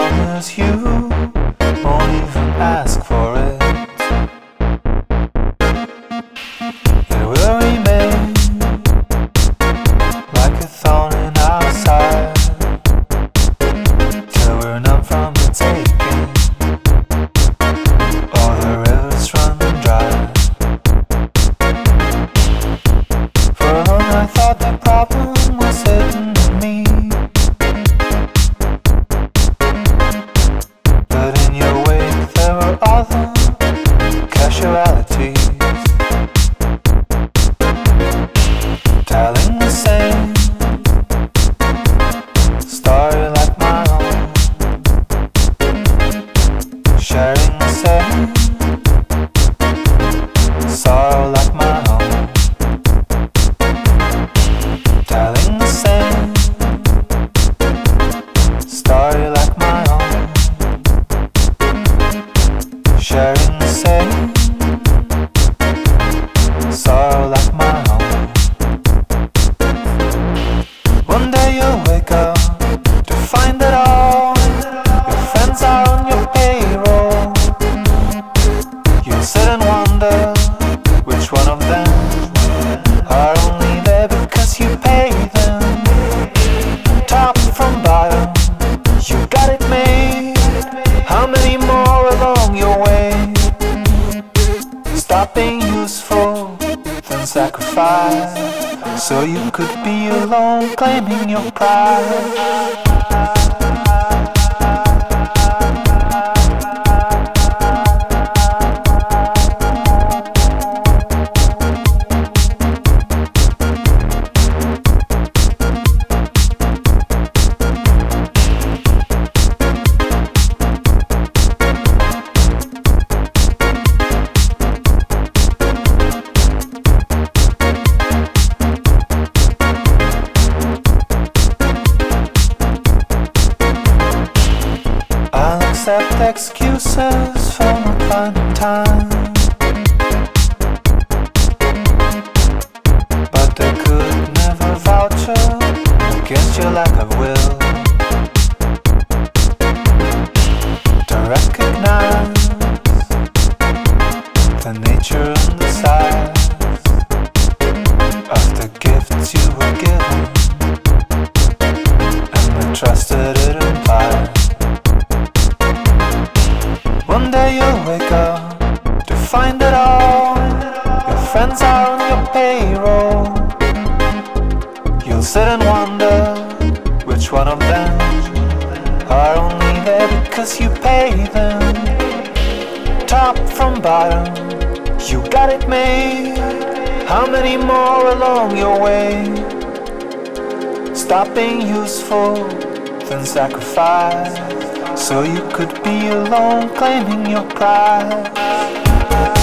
as you won't even ask for it. It will remain like a thorn in our side till we're numb from the taking. All the rivers run dry. For a moment I thought the problem was hidden in me, but in your wake there were other casualties, telling the same story like my own, sharing the same sorrow like my own, telling the same story like my own, sharing the same sorrow like my own. One day you'll wake up to find that all your friends are on your payroll. You'll sit and wonder which one of them are only there because you pay them. Top from bottom, you got it made. How many more along your way? Stop being useful, then sacrifice, so you could be alone claiming your pride. I'll accept excuses for not finding time, but they could never vouch against your lack of will to recognize the nature and the size of the gifts you were given and the trust that it implies. One day you'll wake up to find that all your friends are on your payroll. You'll sit and wonder which one of them are only there because you pay them. Top from bottom, you got it made. How many more along your way? Stop being useful, then sacrifice, so you could be alone claiming your pride.